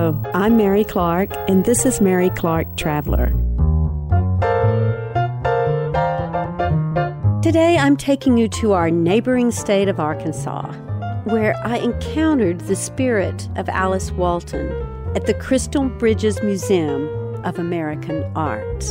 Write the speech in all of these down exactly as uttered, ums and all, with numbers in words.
Hello, I'm Mary Clark, and this is Mary Clark Traveler. Today, I'm taking you to our neighboring state of Arkansas, where I encountered the spirit of Alice Walton at the Crystal Bridges Museum of American Art.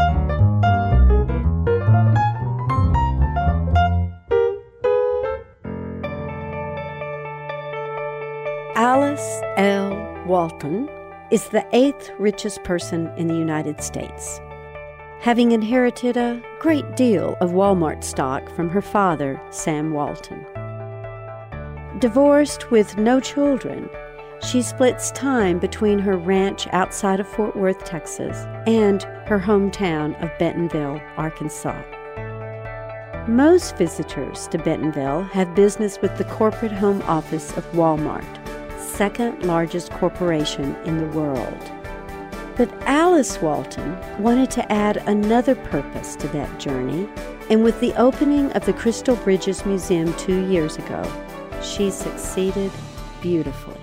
Alice L. Walton is the eighth richest person in the United States, having inherited a great deal of Walmart stock from her father, Sam Walton. Divorced with no children, she splits time between her ranch outside of Fort Worth, Texas, and her hometown of Bentonville, Arkansas. Most visitors to Bentonville have business with the corporate home office of Walmart, second largest corporation in the world. But Alice Walton wanted to add another purpose to that journey, and with the opening of the Crystal Bridges Museum two years ago, she succeeded beautifully.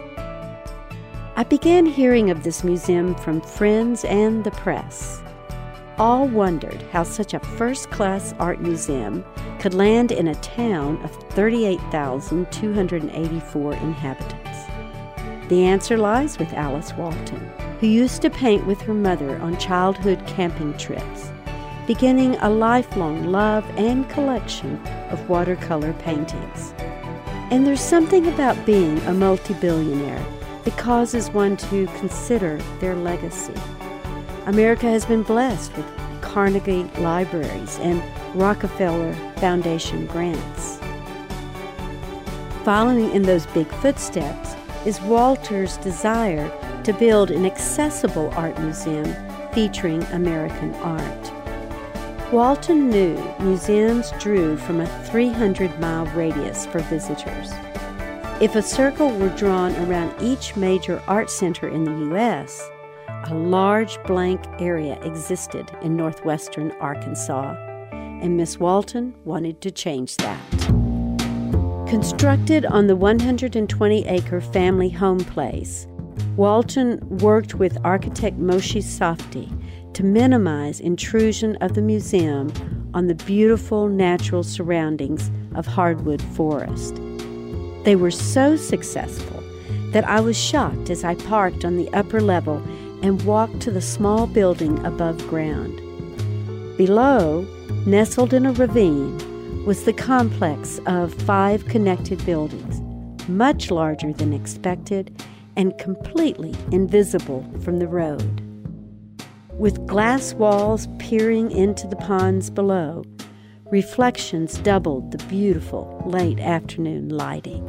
I began hearing of this museum from friends and the press. All wondered how such a first-class art museum could land in a town of thirty-eight thousand two hundred eighty-four inhabitants. The answer lies with Alice Walton, who used to paint with her mother on childhood camping trips, beginning a lifelong love and collection of watercolor paintings. And there's something about being a multi-billionaire that causes one to consider their legacy. America has been blessed with Carnegie libraries and Rockefeller Foundation grants. Following in those big footsteps is Walter's desire to build an accessible art museum featuring American art. Walton knew museums drew from a three hundred mile radius for visitors. If a circle were drawn around each major art center in the U S, a large blank area existed in northwestern Arkansas, and Miss Walton wanted to change that. Constructed on the one hundred twenty acre family home place, Walton worked with architect Moshe Safdie to minimize intrusion of the museum on the beautiful natural surroundings of hardwood forest. They were so successful that I was shocked as I parked on the upper level and walked to the small building above ground. Below, nestled in a ravine, was the complex of five connected buildings, much larger than expected and completely invisible from the road. With glass walls peering into the ponds below, reflections doubled the beautiful late afternoon lighting.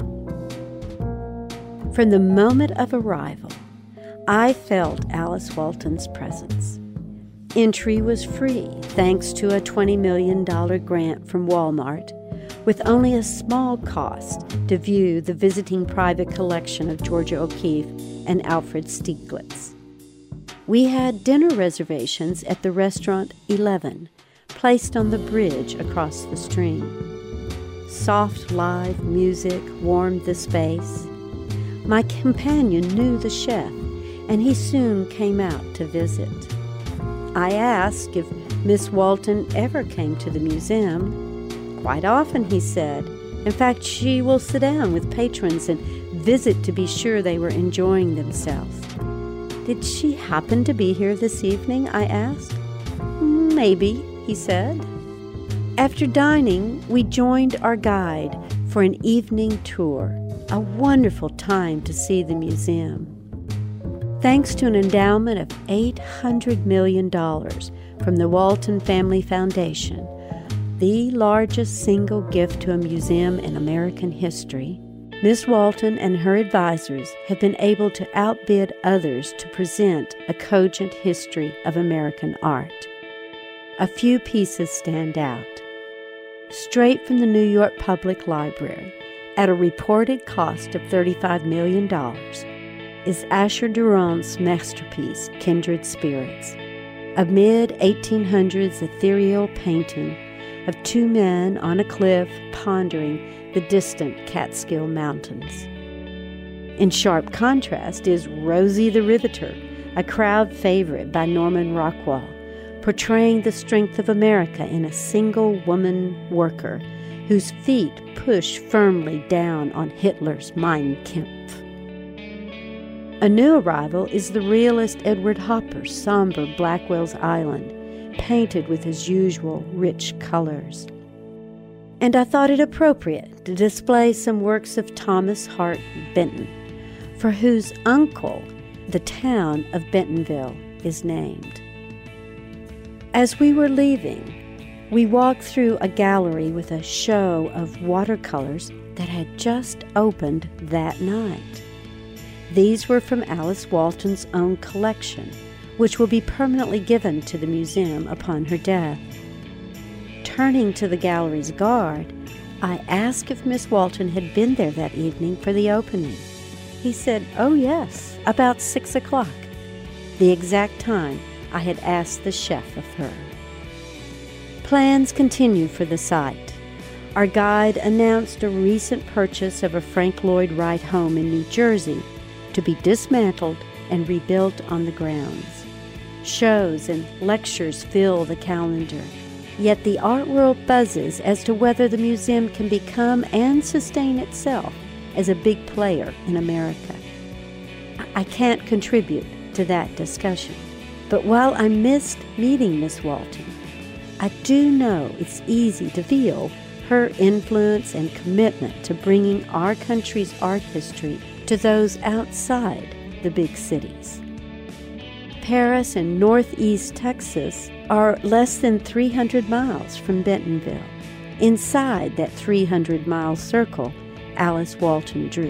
From the moment of arrival, I felt Alice Walton's presence. Entry was free thanks to a twenty million dollars grant from Walmart, with only a small cost to view the visiting private collection of Georgia O'Keeffe and Alfred Stieglitz. We had dinner reservations at the restaurant Eleven, placed on the bridge across the stream. Soft live music warmed the space. My companion knew the chef, and he soon came out to visit. I asked if Miss Walton ever came to the museum. Quite often, he said. In fact, she will sit down with patrons and visit to be sure they were enjoying themselves. Did she happen to be here this evening? I asked. Maybe, he said. After dining, we joined our guide for an evening tour, a wonderful time to see the museum. Thanks to an endowment of eight hundred million dollars from the Walton Family Foundation, the largest single gift to a museum in American history, Miss Walton and her advisors have been able to outbid others to present a cogent history of American art. A few pieces stand out. Straight from the New York Public Library, at a reported cost of thirty-five million dollars, is Asher Durand's masterpiece, Kindred Spirits, a mid eighteen hundreds ethereal painting of two men on a cliff pondering the distant Catskill Mountains. In sharp contrast is Rosie the Riveter, a crowd favorite by Norman Rockwell, portraying the strength of America in a single woman worker whose feet push firmly down on Hitler's Mein Kampf. A new arrival is the realist Edward Hopper's somber Blackwell's Island, painted with his usual rich colors. And I thought it appropriate to display some works of Thomas Hart Benton, for whose uncle the town of Bentonville is named. As we were leaving, we walked through a gallery with a show of watercolors that had just opened that night. These were from Alice Walton's own collection, which will be permanently given to the museum upon her death. Turning to the gallery's guard, I asked if Miss Walton had been there that evening for the opening. He said, "Oh yes, about six o'clock, the exact time I had asked the chef of her." Plans continue for the site. Our guide announced a recent purchase of a Frank Lloyd Wright home in New Jersey to be dismantled and rebuilt on the grounds. Shows and lectures fill the calendar, yet the art world buzzes as to whether the museum can become and sustain itself as a big player in America. I can't contribute to that discussion, but while I missed meeting Miss Walton, I do know it's easy to feel her influence and commitment to bringing our country's art history to those outside the big cities. Paris and Northeast Texas are less than three hundred miles from Bentonville, inside that three hundred mile circle Alice Walton drew.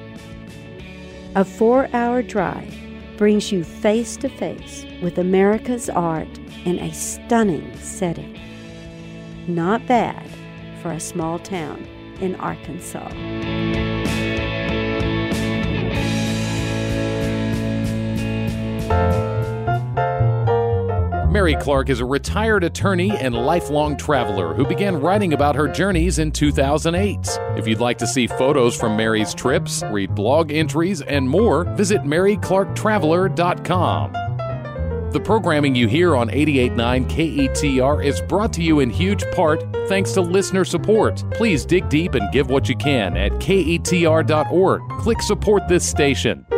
A four-hour drive brings you face to face with America's art in a stunning setting. Not bad for a small town in Arkansas. Mary Clark is a retired attorney and lifelong traveler who began writing about her journeys in two thousand eight. If you'd like to see photos from Mary's trips, read blog entries, and more, visit mary clark traveler dot com. The programming you hear on eighty-eight point nine K E T R is brought to you in huge part thanks to listener support. Please dig deep and give what you can at K E T R dot org. Click Support this station.